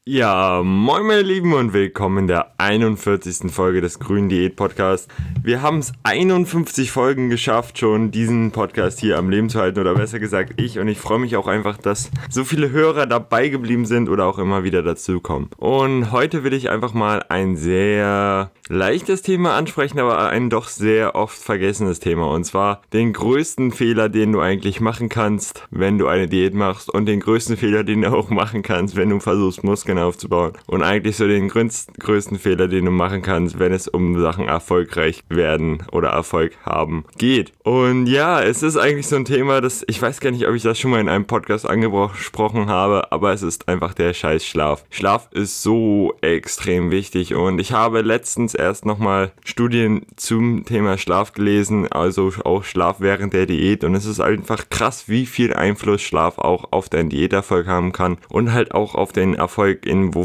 Ja, moin meine Lieben und willkommen in der 41. Folge des Grünen Diät Podcasts. Wir haben es 51 Folgen geschafft, schon diesen Podcast hier am Leben zu halten, oder besser gesagt ich. Und ich freue mich auch einfach, dass so viele Hörer dabei geblieben sind oder auch immer wieder dazukommen. Und heute will ich einfach mal ein sehr leichtes Thema ansprechen, aber ein doch sehr oft vergessenes Thema. Und zwar den größten Fehler, den du eigentlich machen kannst, wenn du eine Diät machst, und den größten Fehler, den du auch machen kannst, wenn du versuchst, Muskeln aufzubauen. Und eigentlich so den größten Fehler, den du machen kannst, wenn es um Sachen erfolgreich werden oder Erfolg haben geht. Und ja, es ist eigentlich so ein Thema, das ich weiß gar nicht, ob ich das schon mal in einem Podcast angesprochen habe, aber es ist einfach der scheiß Schlaf. Schlaf ist so extrem wichtig und ich habe letztens erst nochmal Studien zum Thema Schlaf gelesen, also auch Schlaf während der Diät, und es ist einfach krass, wie viel Einfluss Schlaf auch auf deinen Diäterfolg haben kann und halt auch auf den Erfolg,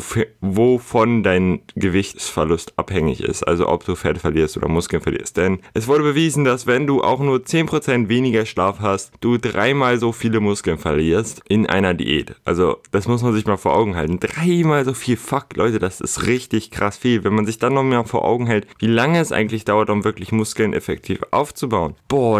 wovon dein Gewichtsverlust abhängig ist, also ob du Fett verlierst oder Muskeln verlierst. Denn es wurde bewiesen, dass wenn du auch nur 10% weniger Schlaf hast, du 3-mal so viele Muskeln verlierst in einer Diät. Also das muss man sich mal vor Augen halten. 3-mal so viel, fuck Leute, das ist richtig krass viel. Wenn man sich dann noch mehr vor Augen hält, wie lange es eigentlich dauert, um wirklich Muskeln effektiv aufzubauen.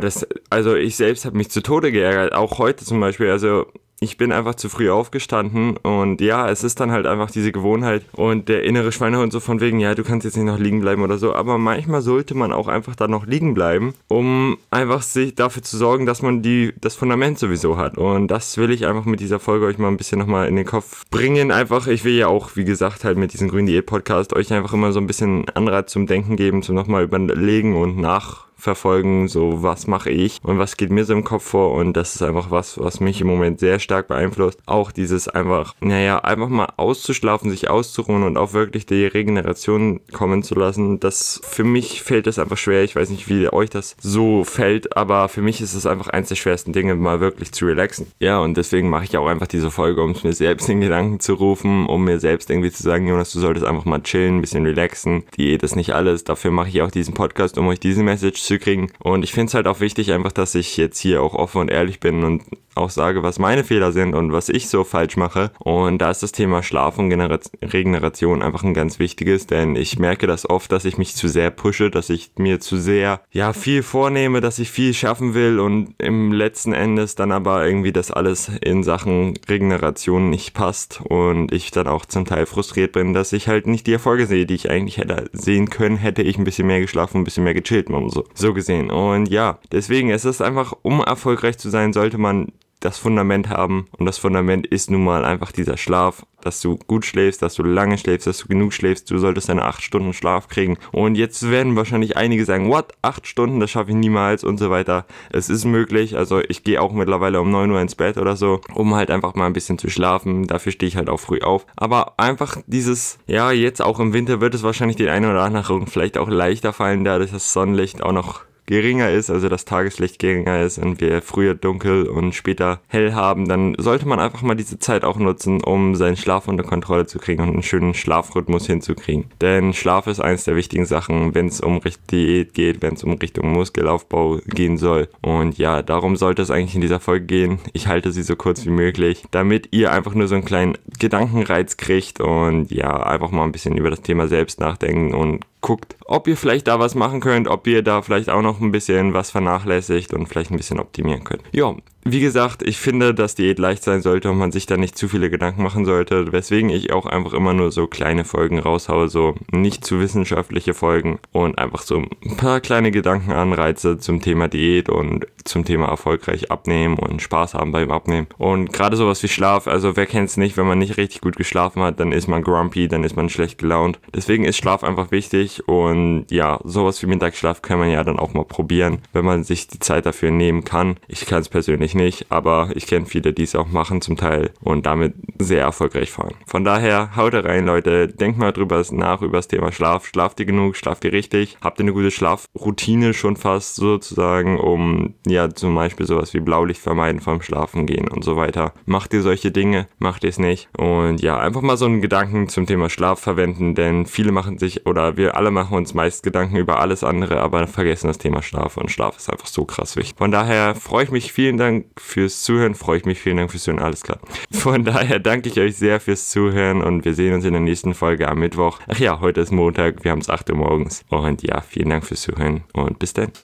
Also ich selbst habe mich zu Tode geärgert, auch heute zum Beispiel, also ich bin einfach zu früh aufgestanden und ja, es ist dann halt einfach diese Gewohnheit und der innere Schweinehund so von wegen, ja, du kannst jetzt nicht noch liegen bleiben oder so, aber manchmal sollte man auch einfach dann noch liegen bleiben, um einfach sich dafür zu sorgen, dass man das Fundament sowieso hat, und das will ich einfach mit dieser Folge euch mal ein bisschen nochmal in den Kopf bringen. Einfach, ich will ja auch, wie gesagt, halt mit diesem Grünen Diät Podcast euch einfach immer so ein bisschen Anreiz zum Denken geben, zum nochmal überlegen und nachverfolgen, so was mache ich und was geht mir so im Kopf vor, und das ist einfach was mich im Moment sehr stark beeinflusst. Auch dieses einfach mal auszuschlafen, sich auszuruhen und auch wirklich die Regeneration kommen zu lassen, das für mich fällt das einfach schwer. Ich weiß nicht, wie euch das so fällt, aber für mich ist es einfach eins der schwersten Dinge, mal wirklich zu relaxen. Ja, und deswegen mache ich auch einfach diese Folge, um es mir selbst in Gedanken zu rufen, um mir selbst irgendwie zu sagen, Jonas, du solltest einfach mal chillen, ein bisschen relaxen. Diät ist nicht alles, dafür mache ich auch diesen Podcast, um euch diese Message zu kriegen. Und ich finde es halt auch wichtig einfach, dass ich jetzt hier auch offen und ehrlich bin und auch sage, was meine Fehler sind und was ich so falsch mache. Und da ist das Thema Schlaf und Regeneration einfach ein ganz wichtiges, denn ich merke das oft, dass ich mich zu sehr pushe, dass ich mir zu sehr viel vornehme, dass ich viel schaffen will und im letzten Endes dann aber irgendwie das alles in Sachen Regeneration nicht passt und ich dann auch zum Teil frustriert bin, dass ich halt nicht die Erfolge sehe, die ich eigentlich hätte sehen können, hätte ich ein bisschen mehr geschlafen, ein bisschen mehr gechillt und so gesehen. Und ja, deswegen ist es einfach, um erfolgreich zu sein, sollte man das Fundament haben, und das Fundament ist nun mal einfach dieser Schlaf, dass du gut schläfst, dass du lange schläfst, dass du genug schläfst. Du solltest deine 8 Stunden Schlaf kriegen, und jetzt werden wahrscheinlich einige sagen, what, 8 Stunden, das schaffe ich niemals und so weiter. Es ist möglich, also ich gehe auch mittlerweile um 9 Uhr ins Bett oder so, um halt einfach mal ein bisschen zu schlafen, dafür stehe ich halt auch früh auf, aber einfach dieses, jetzt auch im Winter wird es wahrscheinlich den einen oder anderen vielleicht auch leichter fallen, dadurch, dass das Sonnenlicht auch noch geringer ist, also das Tageslicht geringer ist und wir früher dunkel und später hell haben, dann sollte man einfach mal diese Zeit auch nutzen, um seinen Schlaf unter Kontrolle zu kriegen und einen schönen Schlafrhythmus hinzukriegen. Denn Schlaf ist eines der wichtigen Sachen, wenn es um Diät geht, wenn es um Richtung Muskelaufbau gehen soll. Und ja, darum sollte es eigentlich in dieser Folge gehen. Ich halte sie so kurz wie möglich, damit ihr einfach nur so einen kleinen Gedankenreiz kriegt und einfach mal ein bisschen über das Thema selbst nachdenken und guckt, ob ihr vielleicht da was machen könnt, ob ihr da vielleicht auch noch ein bisschen was vernachlässigt und vielleicht ein bisschen optimieren könnt. Ja, wie gesagt, ich finde, dass Diät leicht sein sollte und man sich da nicht zu viele Gedanken machen sollte, weswegen ich auch einfach immer nur so kleine Folgen raushaue, so nicht zu wissenschaftliche Folgen und einfach so ein paar kleine Gedankenanreize zum Thema Diät und zum Thema erfolgreich abnehmen und Spaß haben beim Abnehmen. Und gerade sowas wie Schlaf, also wer kennt es nicht, wenn man nicht richtig gut geschlafen hat, dann ist man grumpy, dann ist man schlecht gelaunt. Deswegen ist Schlaf einfach wichtig, und sowas wie Mittagsschlaf kann man ja dann auch mal probieren, wenn man sich die Zeit dafür nehmen kann. Ich kann es persönlich nicht, aber ich kenne viele, die es auch machen zum Teil und damit sehr erfolgreich fahren. Von daher, haut rein, Leute, denkt mal drüber nach über das Thema Schlaf. Schlaft ihr genug, schlaft ihr richtig? Habt ihr eine gute Schlafroutine schon fast sozusagen, um zum Beispiel sowas wie Blaulicht vermeiden vom Schlafen gehen und so weiter? Macht ihr solche Dinge? Macht ihr es nicht? Und einfach mal so einen Gedanken zum Thema Schlaf verwenden, denn viele machen sich, oder wir alle alle machen uns meist Gedanken über alles andere, aber vergessen das Thema Schlaf und Schlaf ist einfach so krass wichtig. Von daher freue ich mich, vielen Dank fürs Zuhören, alles klar. Von daher danke ich euch sehr fürs Zuhören und wir sehen uns in der nächsten Folge am Mittwoch. Ach ja, heute ist Montag, wir haben es 8 Uhr morgens und ja, vielen Dank fürs Zuhören und bis dann.